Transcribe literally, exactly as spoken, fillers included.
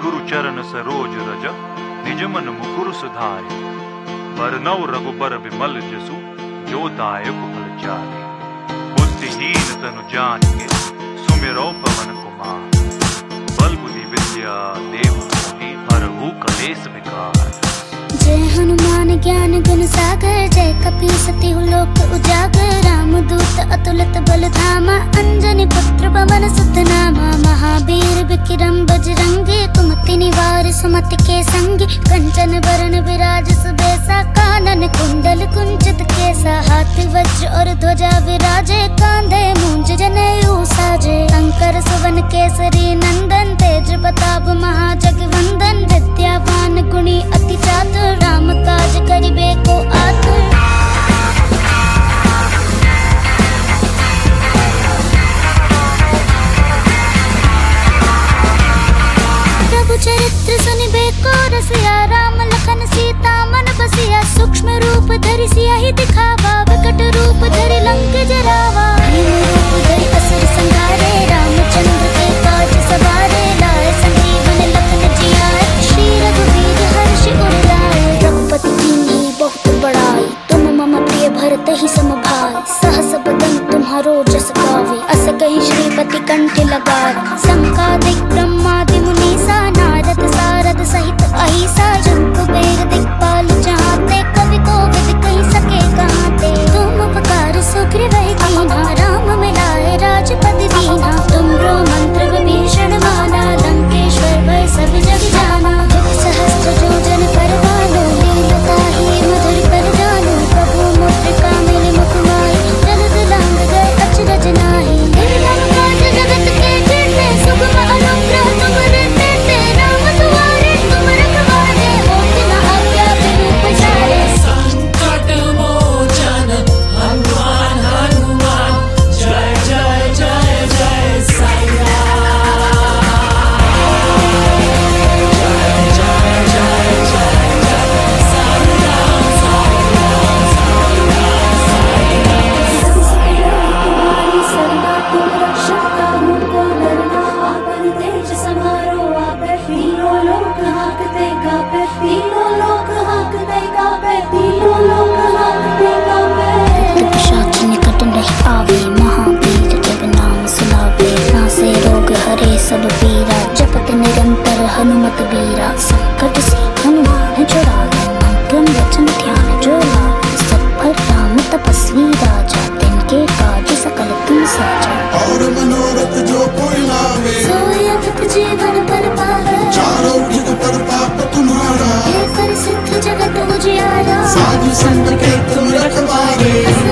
गुरु चरण सरोज रज निज मन मुकुर सुधारे। बरनौ रघुबर बिमल जसु जो दायक फल चारे। बुद्धिहीन तनु जानिके सुमिरौ पवन कुमार। बल बुद्धि विद्या देव मोहि हरहु कलेस विकार। जय हनुमान ज्ञान गुण सागर जय कपीस तिहु लोक उजागर। रामदूत अतुलित बल धामा अंजनी पुत्र पवन सुत नामा। महावीर विक्रम बजरंगी कुमति निवार सुमति के संगी। कंचन बरन विराज सुबेसा कानन कुंडल कुंचित केसा। हाथ वज्र और ध्वजा विराजे कांधे मूंज जनेऊ साजे। शंकर सुवन केसरी नंदन तेज प्रताप महाजगवंदन। विद्यावान गुणी अति चातुर राम काज करिबे को आतुर। प्रभु चरित्र सुनिबे को रसिया। राम लखन सीता मन बसिया। सूक्ष्म रूप धरि सियाहि दिखावा विकट रूप धरि लंक जरावा। भीम रूप धरि असुर संहारे रामचंद्र के काज सवारे। लाए संजीवन लखन जियाए श्री रघुवीर हर्षि उर लाए। रघुपति कीन्ही बहुत बड़ाई तुम मम प्रिय भरत ही सम भाई। सहस बदन तुम्हारो जस गावे अस कहि श्रीपति कंठ लगाए। संकादिक ब्रह्मादि मुनीसा नारद सारद सहित अहिसा। जम कुबेर दिक्पाल चाहते कवि कोविद कहि सके कहाते। तुम उपकार सुग्रीव कीन्हा राम मिलाए राजपद दीन्हा। तुमरो मंत्र विभीषण माना लंकेश्वर भय सब जग जाना। दुख सहस्त्र जो जन पर भालो लीलता ही मधुर पर जानो। प्रभु मुद्रिका मेरे मुख माहि जलद लांग गए अचरज नाहि। निर्मम काज जगत के जेते सुगम अनुग्रह तुमरे तेते। राम दुआरे तुम रखवारे होत न आज्ञा बिनु पसारे। संकट मोचन हनुमान हनुमान जय जय जय जय साई राम। जय जय जय जय जय साई राम साई राम साई राम साई राम। तुम्हारी सरना तुम रक्षक काहू को डरना। आपन तेज समारो आपे तीनों लोक हांकते कांपे। तीनों लोक हांकते कांपे। तीनों लोक हांकते कांपे। पिशाच निकट नहीं आवे महावीर जब नाम सुनावे। नासे रोग हरे सब पीरा जपत निरंतर हनुमत बीरा। संकट से हनुमान छुड़ावे मन क्रम वचन ध्यान जो लावे। सब पर राम तपस्वी राजा तिनके काज सकल तुम साजा। और मनोरथ जो कोई लावे सोई अमित जीवन पर पावे। चारों जुग प्रताप तुम्हारा हे प्रसिद्ध जगत उजियारा। साधु संत के तुम रखवारे।